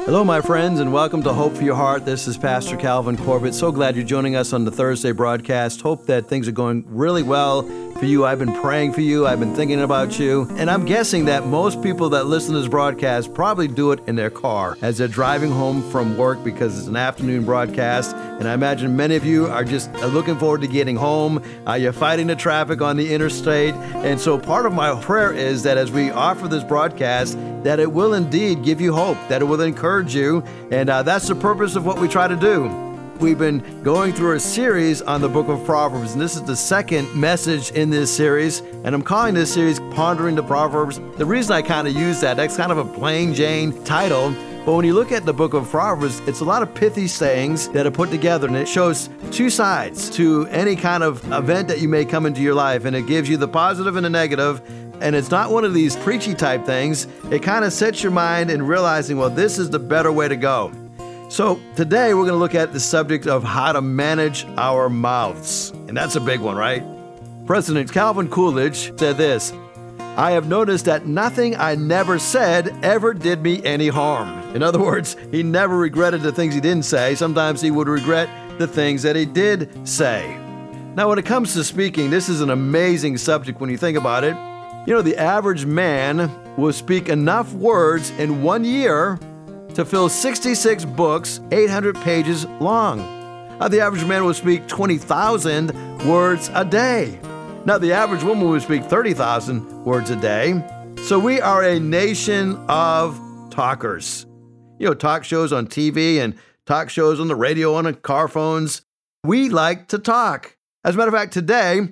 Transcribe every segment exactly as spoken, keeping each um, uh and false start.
Hello, my friends, and welcome to Hope for Your Heart. This is Pastor Calvin Corbett. So glad you're joining us on the Thursday broadcast. Hope that things are going really well for you. I've been praying for you. I've been thinking about you. And I'm guessing that most people that listen to this broadcast probably do it in their car as they're driving home from work because it's an afternoon broadcast. And I imagine many of you are just looking forward to getting home. Uh, you're fighting the traffic on the interstate. And so part of my prayer is that as we offer this broadcast, that it will indeed give you hope, that it will encourage you. And uh, that's the purpose of what we try to do. We've been going through a series on the book of Proverbs, and this is the second message in this series, and I'm calling this series Pondering the Proverbs. The reason I kind of use that, that's kind of a plain Jane title, but when you look at the book of Proverbs, it's a lot of pithy sayings that are put together, and it shows two sides to any kind of event that you may come into your life, and it gives you the positive and the negative. And it's not one of these preachy type things. It kind of sets your mind in realizing, well, this is the better way to go. So today we're going to look at the subject of how to manage our mouths. And that's a big one, right? President Calvin Coolidge said this, "I have noticed that nothing I never said ever did me any harm." In other words, he never regretted the things he didn't say. Sometimes he would regret the things that he did say. Now, when it comes to speaking, this is an amazing subject when you think about it. You know, the average man will speak enough words in one year to fill sixty-six books, eight hundred pages long. Now, the average man will speak twenty thousand words a day. Now, the average woman will speak thirty thousand words a day. So we are a nation of talkers. You know, talk shows on T V and talk shows on the radio, on the car phones. We like to talk. As a matter of fact, today,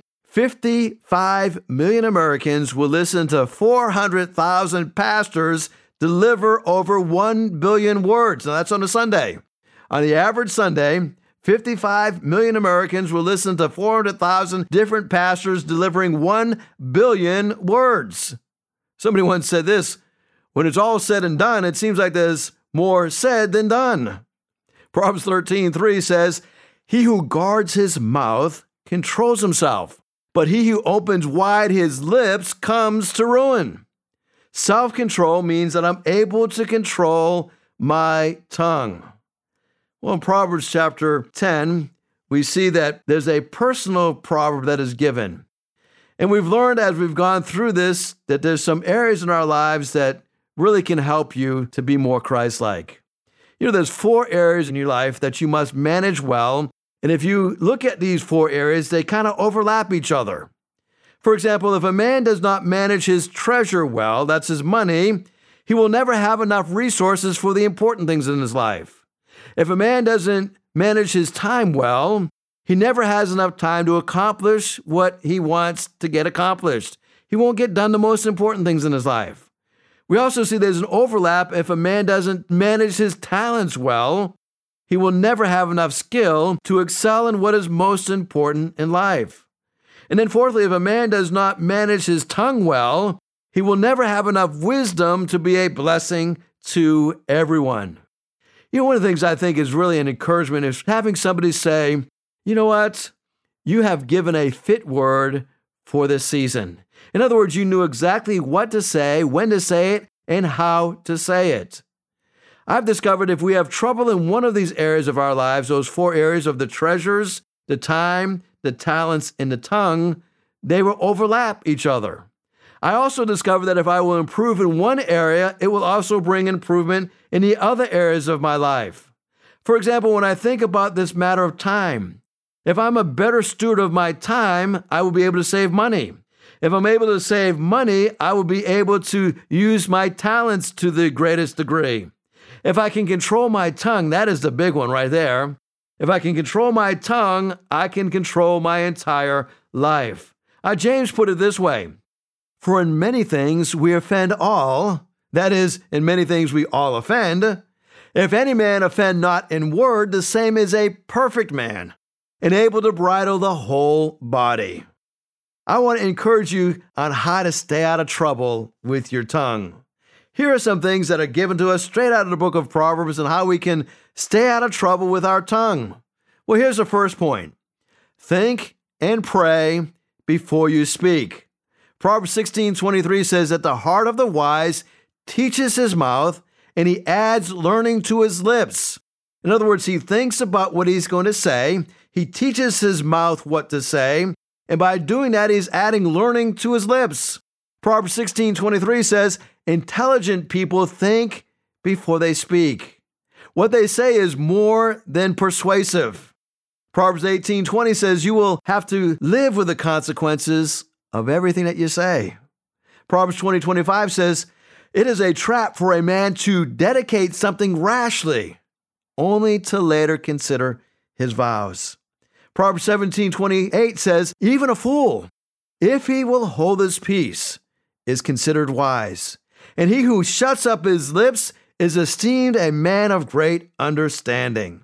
fifty-five million Americans will listen to four hundred thousand pastors deliver over one billion words. Now, that's on a Sunday. On the average Sunday, fifty-five million Americans will listen to four hundred thousand different pastors delivering one billion words. Somebody once said this, when it's all said and done, it seems like there's more said than done. Proverbs thirteen three says, "He who guards his mouth controls himself, but he who opens wide his lips comes to ruin." Self-control means that I'm able to control my tongue. Well, in Proverbs chapter ten, we see that there's a personal proverb that is given. And we've learned as we've gone through this that there's some areas in our lives that really can help you to be more Christ-like. You know, there's four areas in your life that you must manage well. And if you look at these four areas, they kind of overlap each other. For example, if a man does not manage his treasure well, that's his money, he will never have enough resources for the important things in his life. If a man doesn't manage his time well, he never has enough time to accomplish what he wants to get accomplished. He won't get done the most important things in his life. We also see there's an overlap. If a man doesn't manage his talents well, he will never have enough skill to excel in what is most important in life. And then fourthly, if a man does not manage his tongue well, he will never have enough wisdom to be a blessing to everyone. You know, one of the things I think is really an encouragement is having somebody say, you know what, you have given a fit word for this season. In other words, you knew exactly what to say, when to say it, and how to say it. I've discovered if we have trouble in one of these areas of our lives, those four areas of the treasures, the time, the talents, and the tongue, they will overlap each other. I also discovered that if I will improve in one area, it will also bring improvement in the other areas of my life. For example, when I think about this matter of time, if I'm a better steward of my time, I will be able to save money. If I'm able to save money, I will be able to use my talents to the greatest degree. If I can control my tongue, that is the big one right there. If I can control my tongue, I can control my entire life. Uh, James put it this way, "For in many things we offend all," that is, in many things we all offend. "If any man offend not in word, the same is a perfect man, and able to bridle the whole body." I want to encourage you on how to stay out of trouble with your tongue. Here are some things that are given to us straight out of the book of Proverbs and how we can stay out of trouble with our tongue. Well, here's the first point. Think and pray before you speak. Proverbs sixteen twenty-three says that the heart of the wise teaches his mouth, and he adds learning to his lips. In other words, he thinks about what he's going to say, he teaches his mouth what to say, and by doing that, he's adding learning to his lips. Proverbs sixteen twenty-three says, intelligent people think before they speak. What they say is more than persuasive. Proverbs eighteen twenty says, you will have to live with the consequences of everything that you say. Proverbs twenty twenty-five says, it is a trap for a man to dedicate something rashly, only to later consider his vows. Proverbs seventeen twenty-eight says, even a fool, if he will hold his peace, is considered wise. And he who shuts up his lips is esteemed a man of great understanding.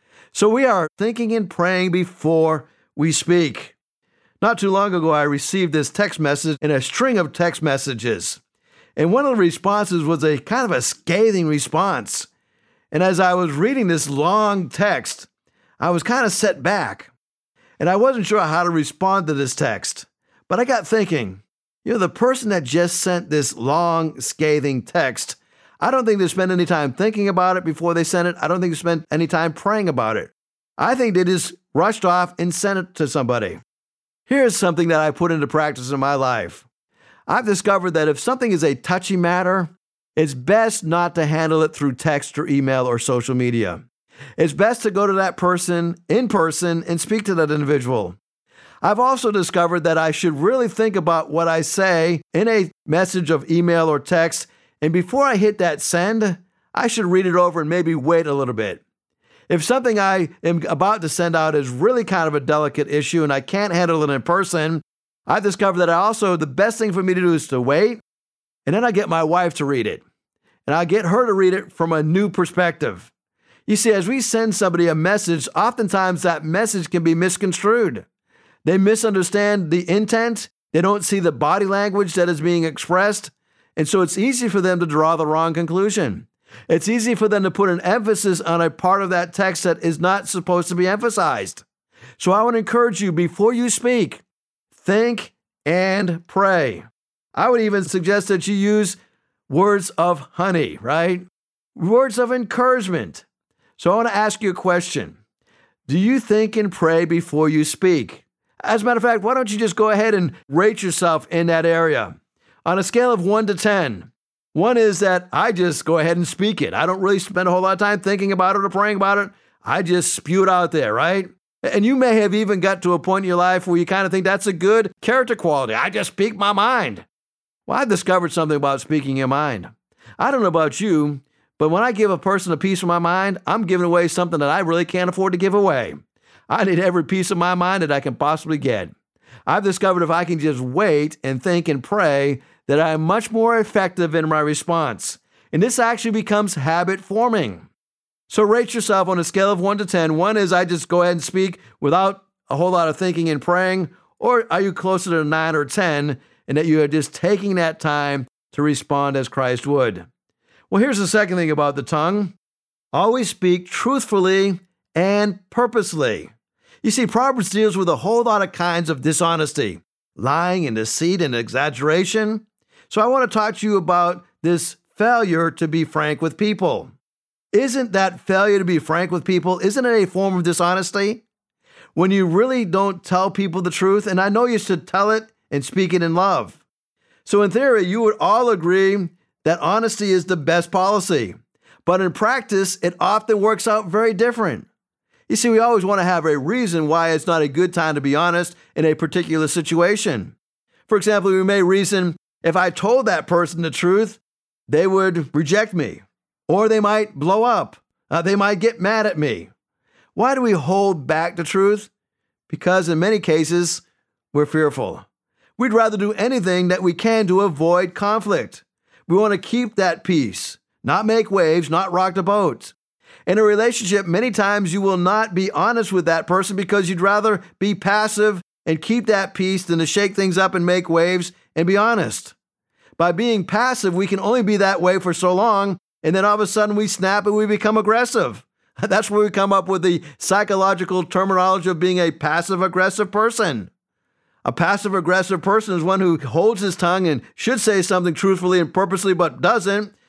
So we are thinking and praying before we speak. Not too long ago, I received this text message in a string of text messages. And one of the responses was a kind of a scathing response. And as I was reading this long text, I was kind of set back. And I wasn't sure how to respond to this text. But I got thinking, you know, the person that just sent this long, scathing text, I don't think they spent any time thinking about it before they sent it. I don't think they spent any time praying about it. I think they just rushed off and sent it to somebody. Here's something that I put into practice in my life. I've discovered that if something is a touchy matter, it's best not to handle it through text or email or social media. It's best to go to that person in person and speak to that individual. I've also discovered that I should really think about what I say in a message of email or text, and before I hit that send, I should read it over and maybe wait a little bit. If something I am about to send out is really kind of a delicate issue and I can't handle it in person, I've discovered that I also, the best thing for me to do is to wait, and then I get my wife to read it. And I get her to read it from a new perspective. You see, as we send somebody a message, oftentimes that message can be misconstrued. They misunderstand the intent. They don't see the body language that is being expressed. And so it's easy for them to draw the wrong conclusion. It's easy for them to put an emphasis on a part of that text that is not supposed to be emphasized. So I want to encourage you, before you speak, think and pray. I would even suggest that you use words of honey, right? Words of encouragement. So I want to ask you a question. Do you think and pray before you speak? As a matter of fact, why don't you just go ahead and rate yourself in that area? On a scale of one to ten, one is that I just go ahead and speak it. I don't really spend a whole lot of time thinking about it or praying about it. I just spew it out there, right? And you may have even got to a point in your life where you kind of think that's a good character quality. I just speak my mind. Well, I've discovered something about speaking your mind. I don't know about you, but when I give a person a piece of my mind, I'm giving away something that I really can't afford to give away. I need every piece of my mind that I can possibly get. I've discovered if I can just wait and think and pray, that I'm much more effective in my response. And this actually becomes habit forming. So rate yourself on a scale of one to ten. One is I just go ahead and speak without a whole lot of thinking and praying. Or are you closer to nine or ten, and that you are just taking that time to respond as Christ would? Well, here's the second thing about the tongue. Always speak truthfully and purposely. You see, Proverbs deals with a whole lot of kinds of dishonesty, lying and deceit and exaggeration. So I want to talk to you about this failure to be frank with people. Isn't that failure to be frank with people, isn't it a form of dishonesty? When you really don't tell people the truth, and I know you should tell it and speak it in love. So in theory, you would all agree that honesty is the best policy. But in practice, it often works out very different. You see, we always want to have a reason why it's not a good time to be honest in a particular situation. For example, we may reason, if I told that person the truth, they would reject me, or they might blow up. Uh, they might get mad at me. Why do we hold back the truth? Because in many cases, we're fearful. We'd rather do anything that we can to avoid conflict. We want to keep that peace, not make waves, not rock the boat. In a relationship, many times you will not be honest with that person because you'd rather be passive and keep that peace than to shake things up and make waves and be honest. By being passive, we can only be that way for so long, and then all of a sudden we snap and we become aggressive. That's where we come up with the psychological terminology of being a passive-aggressive person. A passive-aggressive person is one who holds his tongue and should say something truthfully and purposely but doesn't,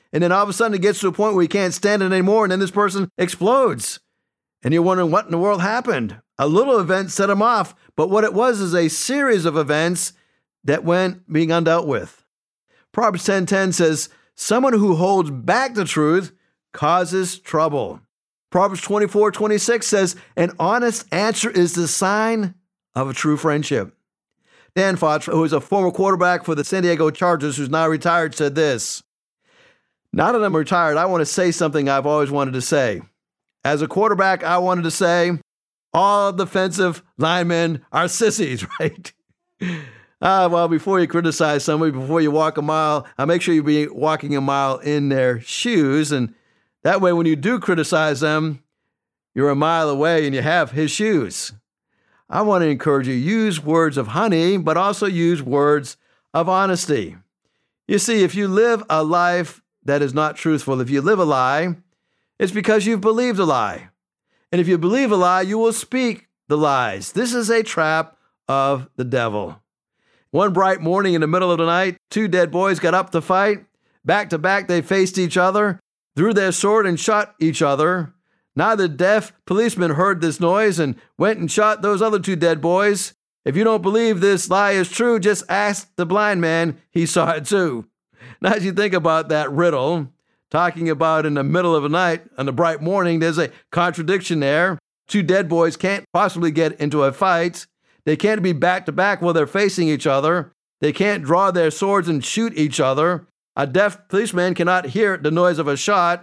And then all of a sudden it gets to a point where you can't stand it anymore, and then this person explodes. And you're wondering what in the world happened. A little event set him off, but what it was is a series of events that went being undealt with. Proverbs ten ten says, someone who holds back the truth causes trouble. Proverbs twenty-four twenty-six says, an honest answer is the sign of a true friendship. Dan Fouts, who is a former quarterback for the San Diego Chargers, who's now retired, said this, now that I'm retired, I want to say something I've always wanted to say. As a quarterback, I wanted to say, all defensive linemen are sissies, right? Ah, well, before you criticize somebody, before you walk a mile, I make sure you be walking a mile in their shoes. And that way, when you do criticize them, you're a mile away and you have his shoes. I want to encourage you, use words of honey, but also use words of honesty. You see, if you live a life that is not truthful, if you live a lie, it's because you've believed a lie. And if you believe a lie, you will speak the lies. This is a trap of the devil. One bright morning in the middle of the night, two dead boys got up to fight. Back to back, they faced each other, drew their sword and shot each other. Now the deaf policeman heard this noise and went and shot those other two dead boys. If you don't believe this lie is true, just ask the blind man. He saw it too. Now, as you think about that riddle, talking about in the middle of the night, on the bright morning, there's a contradiction there. Two dead boys can't possibly get into a fight. They can't be back to back while they're facing each other. They can't draw their swords and shoot each other. A deaf policeman cannot hear the noise of a shot.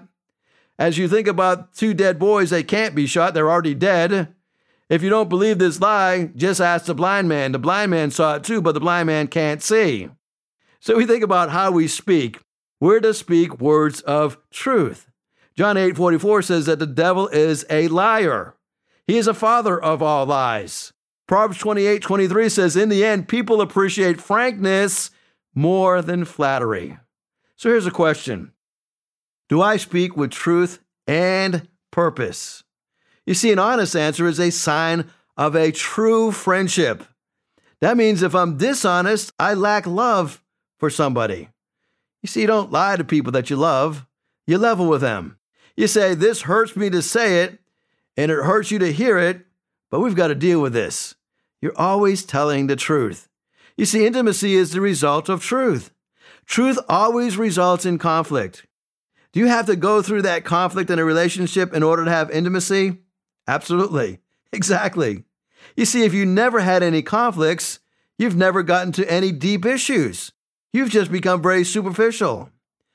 As you think about two dead boys, they can't be shot. They're already dead. If you don't believe this lie, just ask the blind man. The blind man saw it too, but the blind man can't see. So we think about how we speak. We're to speak words of truth. John eight forty-four says that the devil is a liar. He is a father of all lies. Proverbs twenty-eight twenty-three says, in the end, people appreciate frankness more than flattery. So here's a question. Do I speak with truth and purpose? You see, an honest answer is a sign of a true friendship. That means if I'm dishonest, I lack love for somebody. You see, you don't lie to people that you love. You level with them. You say, this hurts me to say it, and it hurts you to hear it, but we've got to deal with this. You're always telling the truth. You see, intimacy is the result of truth. Truth always results in conflict. Do you have to go through that conflict in a relationship in order to have intimacy? Absolutely. Exactly. You see, if you never had any conflicts, you've never gotten to any deep issues. You've just become very superficial.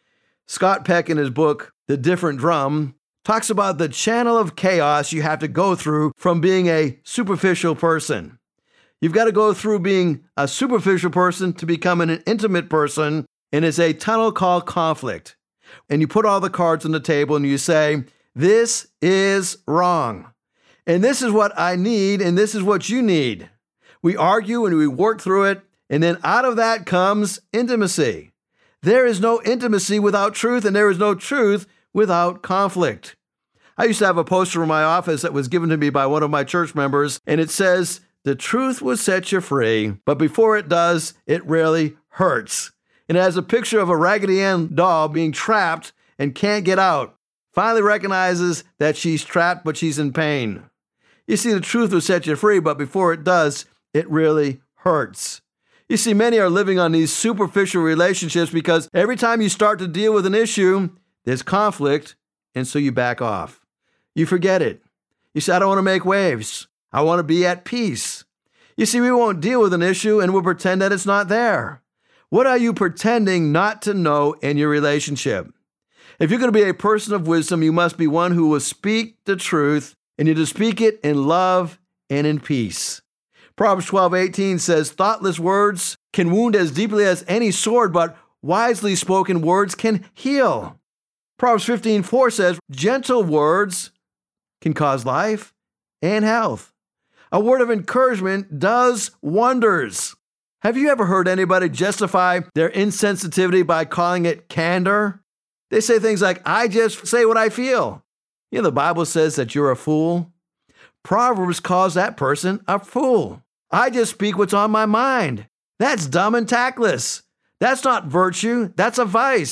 Scott Peck, in his book, The Different Drum, talks about the channel of chaos you have to go through from being a superficial person. You've got to go through being a superficial person to become an intimate person, and it's a tunnel called conflict. And you put all the cards on the table and you say, this is wrong. And this is what I need, and this is what you need. We argue and we work through it, and then out of that comes intimacy. There is no intimacy without truth, and there is no truth without conflict. I used to have a poster in my office that was given to me by one of my church members, and it says, the truth will set you free, but before it does, it really hurts. And it has a picture of a Raggedy Ann doll being trapped and can't get out. Finally recognizes that she's trapped, but she's in pain. You see, the truth will set you free, but before it does, it really hurts. You see, many are living on these superficial relationships because every time you start to deal with an issue, there's conflict, and so you back off. You forget it. You say, I don't want to make waves. I want to be at peace. You see, we won't deal with an issue and we'll pretend that it's not there. What are you pretending not to know in your relationship? If you're going to be a person of wisdom, you must be one who will speak the truth, and you to speak it in love and in peace. Proverbs twelve eighteen says, thoughtless words can wound as deeply as any sword, but wisely spoken words can heal. Proverbs fifteen four says, gentle words can cause life and health. A word of encouragement does wonders. Have you ever heard anybody justify their insensitivity by calling it candor? They say things like, I just say what I feel. You know, the Bible says that you're a fool. Proverbs calls that person a fool. I just speak what's on my mind. That's dumb and tactless. That's not virtue. That's a vice.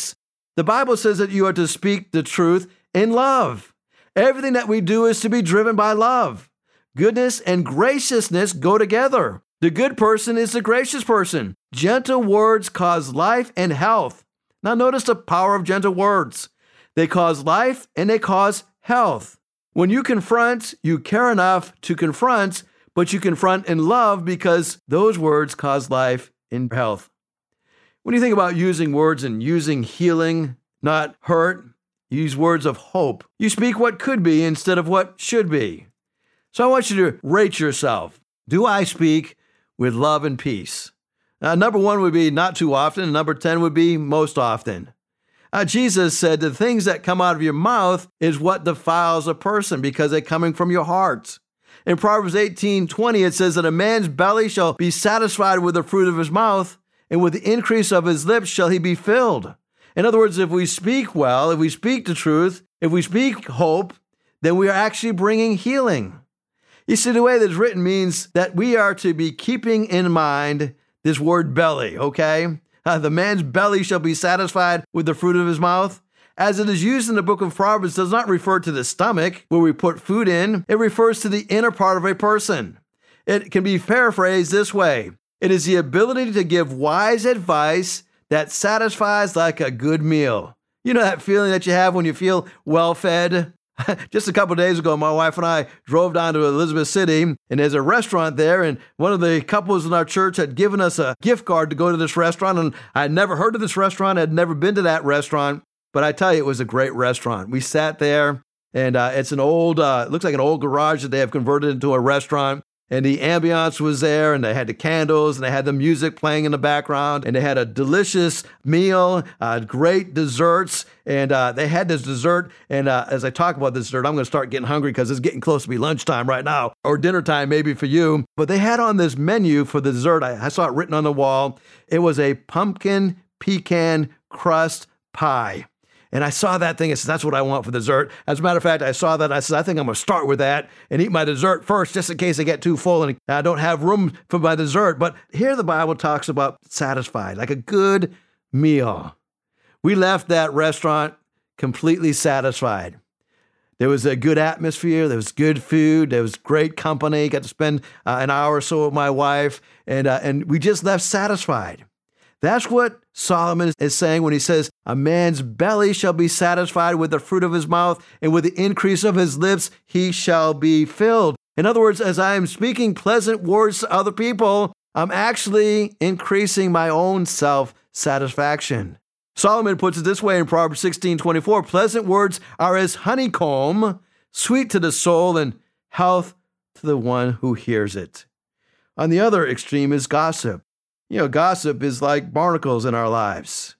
The Bible says that you are to speak the truth in love. Everything that we do is to be driven by love. Goodness and graciousness go together. The good person is the gracious person. Gentle words cause life and health. Now notice the power of gentle words. They cause life and they cause health. When you confront, you care enough to confront, but you confront in love because those words cause life and health. When you think about using words and using healing, not hurt, use words of hope. You speak what could be instead of what should be. So I want you to rate yourself. Do I speak with love and peace? Now, number one would be not too often, and number ten would be most often. Uh, Jesus said the things that come out of your mouth is what defiles a person because they're coming from your heart. In Proverbs eighteen twenty, it says that a man's belly shall be satisfied with the fruit of his mouth, and with the increase of his lips shall he be filled. In other words, if we speak well, if we speak the truth, if we speak hope, then we are actually bringing healing. You see, the way that's written means that we are to be keeping in mind this word belly, okay? Uh, the man's belly shall be satisfied with the fruit of his mouth. As it is used in the book of Proverbs, does not refer to the stomach where we put food in. It refers to the inner part of a person. It can be paraphrased this way. It is the ability to give wise advice that satisfies like a good meal. You know that feeling that you have when you feel well fed? Just a couple of days ago, my wife and I drove down to Elizabeth City, and there's a restaurant there, and one of the couples in our church had given us a gift card to go to this restaurant, and I had never heard of this restaurant, I had never been to that restaurant, but I tell you, it was a great restaurant. We sat there, and uh, it's an old, uh, it looks like an old garage that they have converted into a restaurant, and the ambiance was there, and they had the candles, and they had the music playing in the background, and they had a delicious meal, uh, great desserts, and uh, they had this dessert, and uh, as I talk about this dessert, I'm going to start getting hungry because it's getting close to be lunchtime right now, or dinner time maybe for you, but they had on this menu for the dessert, I, I saw it written on the wall, it was a pumpkin pecan crust pie. And I saw that thing, I said, that's what I want for dessert. As a matter of fact, I saw that, I said, I think I'm gonna start with that and eat my dessert first, just in case I get too full and I don't have room for my dessert. But here the Bible talks about satisfied, like a good meal. We left that restaurant completely satisfied. There was a good atmosphere, there was good food, there was great company, got to spend uh, an hour or so with my wife, and uh, and we just left satisfied. That's what Solomon is saying when he says, a man's belly shall be satisfied with the fruit of his mouth, and with the increase of his lips he shall be filled. In other words, as I am speaking pleasant words to other people, I'm actually increasing my own self-satisfaction. Solomon puts it this way in Proverbs sixteen twenty-four, pleasant words are as honeycomb, sweet to the soul and health to the one who hears it. On the other extreme is gossip. You know, gossip is like barnacles in our lives.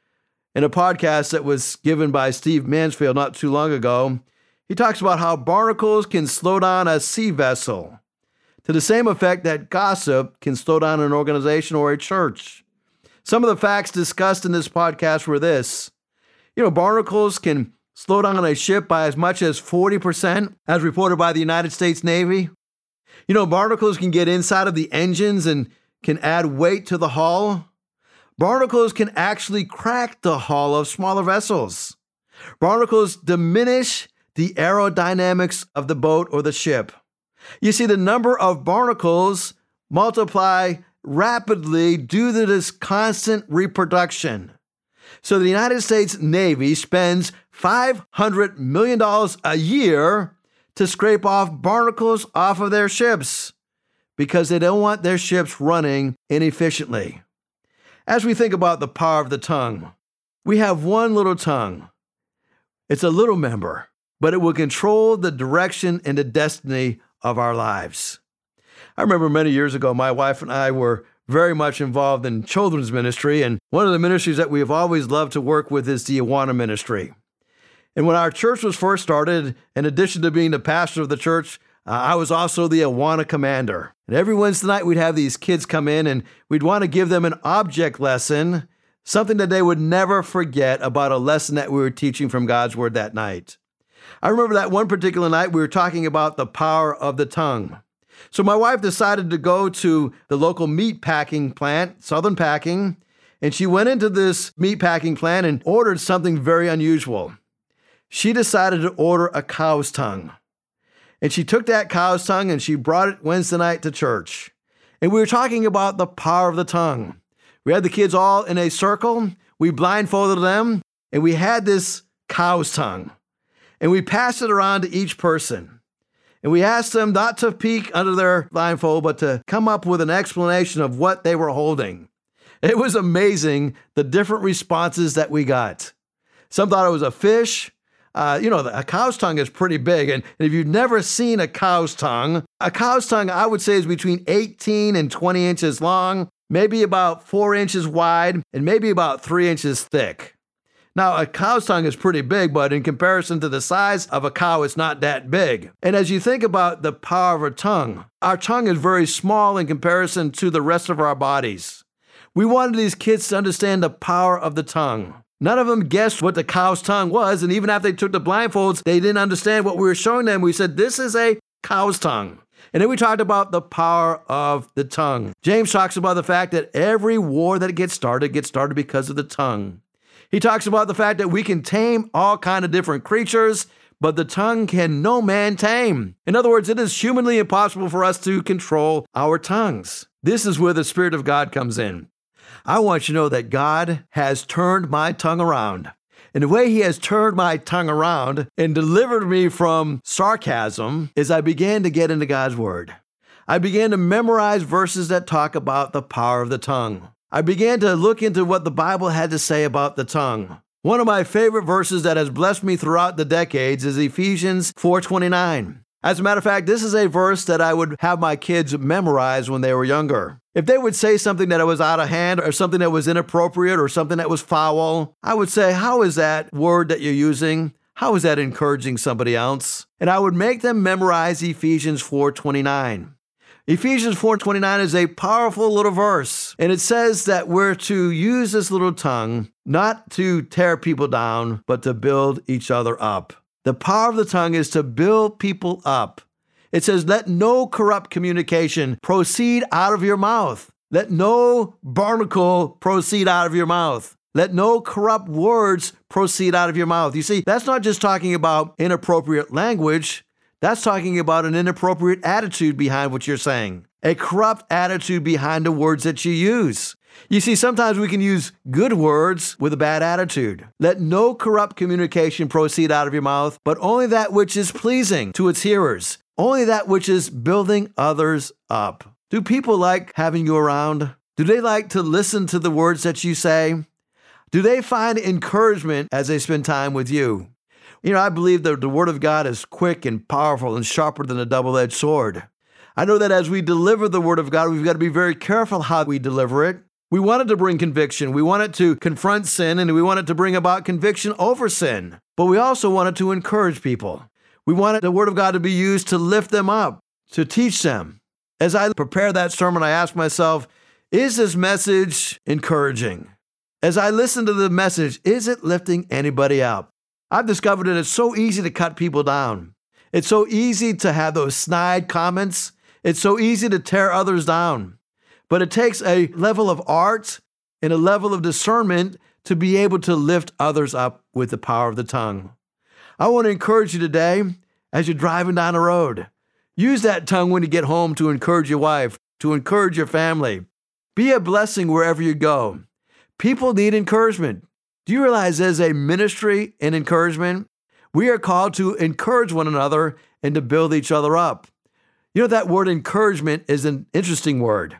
In a podcast that was given by Steve Mansfield not too long ago, he talks about how barnacles can slow down a sea vessel, to the same effect that gossip can slow down an organization or a church. Some of the facts discussed in this podcast were this. You know, barnacles can slow down a ship by as much as forty percent, as reported by the United States Navy. You know, barnacles can get inside of the engines and can add weight to the hull. Barnacles can actually crack the hull of smaller vessels. Barnacles diminish the aerodynamics of the boat or the ship. You see, the number of barnacles multiply rapidly due to this constant reproduction. So the United States Navy spends five hundred million dollars a year to scrape off barnacles off of their ships, because they don't want their ships running inefficiently. As we think about the power of the tongue, we have one little tongue. It's a little member, but it will control the direction and the destiny of our lives. I remember many years ago, my wife and I were very much involved in children's ministry, and one of the ministries that we have always loved to work with is the Awana ministry. And when our church was first started, in addition to being the pastor of the church, Uh, I was also the Awana commander. And every Wednesday night, we'd have these kids come in and we'd want to give them an object lesson, something that they would never forget about a lesson that we were teaching from God's Word that night. I remember that one particular night, we were talking about the power of the tongue. So my wife decided to go to the local meat packing plant, Southern Packing, And she went into this meatpacking plant and ordered something very unusual. She decided to order a cow's tongue. And she took that cow's tongue and she brought it Wednesday night to church. And we were talking about the power of the tongue. We had the kids all in a circle. We blindfolded them and we had this cow's tongue. And we passed it around to each person. And we asked them not to peek under their blindfold, but to come up with an explanation of what they were holding. It was amazing the different responses that we got. Some thought it was a fish. Uh, you know, a cow's tongue is pretty big. And if you've never seen a cow's tongue, a cow's tongue, I would say, is between eighteen and twenty inches long, maybe about four inches wide, and maybe about three inches thick. Now, a cow's tongue is pretty big, but in comparison to the size of a cow, it's not that big. And as you think about the power of our tongue, our tongue is very small in comparison to the rest of our bodies. We wanted these kids to understand the power of the tongue. None of them guessed what the cow's tongue was, and even after they took the blindfolds, they didn't understand what we were showing them. We said, this is a cow's tongue. And then we talked about the power of the tongue. James talks about the fact that every war that gets started gets started because of the tongue. He talks about the fact that we can tame all kinds of different creatures, but the tongue can no man tame. In other words, it is humanly impossible for us to control our tongues. This is where the Spirit of God comes in. I want you to know that God has turned my tongue around. And the way he has turned my tongue around and delivered me from sarcasm is I began to get into God's word. I began to memorize verses that talk about the power of the tongue. I began to look into what the Bible had to say about the tongue. One of my favorite verses that has blessed me throughout the decades is Ephesians four twenty-nine. As a matter of fact, this is a verse that I would have my kids memorize when they were younger. If they would say something that was out of hand or something that was inappropriate or something that was foul, I would say, how is that word that you're using? How is that encouraging somebody else? And I would make them memorize Ephesians four twenty-nine. Ephesians four twenty-nine is a powerful little verse, and it says that we're to use this little tongue not to tear people down, but to build each other up. The power of the tongue is to build people up. It says, let no corrupt communication proceed out of your mouth. Let no barnacle proceed out of your mouth. Let no corrupt words proceed out of your mouth. You see, that's not just talking about inappropriate language. That's talking about an inappropriate attitude behind what you're saying. A corrupt attitude behind the words that you use. You see, sometimes we can use good words with a bad attitude. Let no corrupt communication proceed out of your mouth, but only that which is pleasing to its hearers. Only that which is building others up. Do people like having you around? Do they like to listen to the words that you say? Do they find encouragement as they spend time with you? You know, I believe that the Word of God is quick and powerful and sharper than a double-edged sword. I know that as we deliver the Word of God, we've got to be very careful how we deliver it. We want it to bring conviction. We want it to confront sin, and we want it to bring about conviction over sin. But we also want it to encourage people. We want the Word of God to be used to lift them up, to teach them. As I prepare that sermon, I ask myself, is this message encouraging? As I listen to the message, is it lifting anybody up? I've discovered that it's so easy to cut people down. It's so easy to have those snide comments. It's so easy to tear others down. But it takes a level of art and a level of discernment to be able to lift others up with the power of the tongue. I want to encourage you today as you're driving down the road. Use that tongue when you get home to encourage your wife, to encourage your family. Be a blessing wherever you go. People need encouragement. Do you realize there's a ministry in encouragement? We are called to encourage one another and to build each other up. You know, that word encouragement is an interesting word.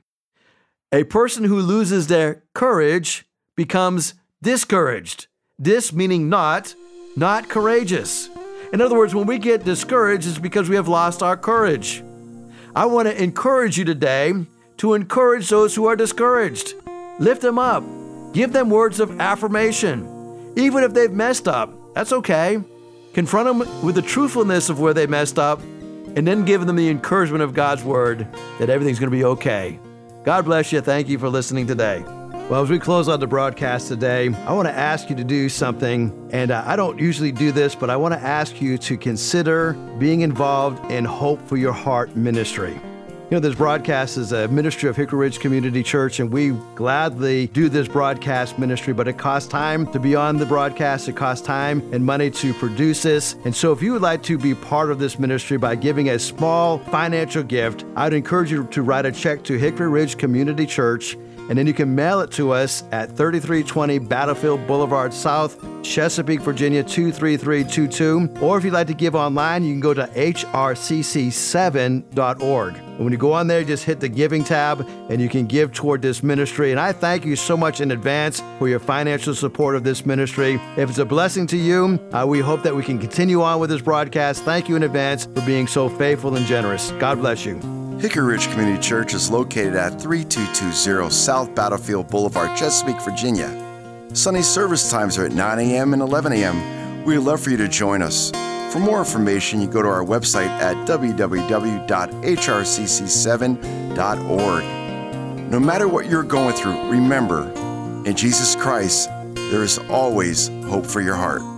A person who loses their courage becomes discouraged. Dis meaning not, not courageous. In other words, when we get discouraged, it's because we have lost our courage. I want to encourage you today to encourage those who are discouraged. Lift them up. Give them words of affirmation. Even if they've messed up, that's okay. Confront them with the truthfulness of where they messed up, and then give them the encouragement of God's word that everything's going to be okay. God bless you. Thank you for listening today. Well, as we close out the broadcast today, I want to ask you to do something, and uh, I don't usually do this, but I want to ask you to consider being involved in Hope for Your Heart ministry. You know, this broadcast is a ministry of Hickory Ridge Community Church, and we gladly do this broadcast ministry, but it costs time to be on the broadcast. It costs time and money to produce this. And so if you would like to be part of this ministry by giving a small financial gift, I'd encourage you to write a check to Hickory Ridge Community Church, and then you can mail it to us at thirty-three twenty Battlefield Boulevard South, Chesapeake, Virginia two three three two two. Or if you'd like to give online, you can go to H R C C seven dot org. And when you go on there, just hit the giving tab and you can give toward this ministry. And I thank you so much in advance for your financial support of this ministry. If it's a blessing to you, uh, we hope that we can continue on with this broadcast. Thank you in advance for being so faithful and generous. God bless you. Hickory Ridge Community Church is located at thirty-two twenty South Battlefield Boulevard, Chesapeake, Virginia. Sunday service times are at nine a.m. and eleven a.m. We'd love for you to join us. For more information, you go to our website at w w w dot h r c c seven dot org. No matter what you're going through, remember, in Jesus Christ, there is always hope for your heart.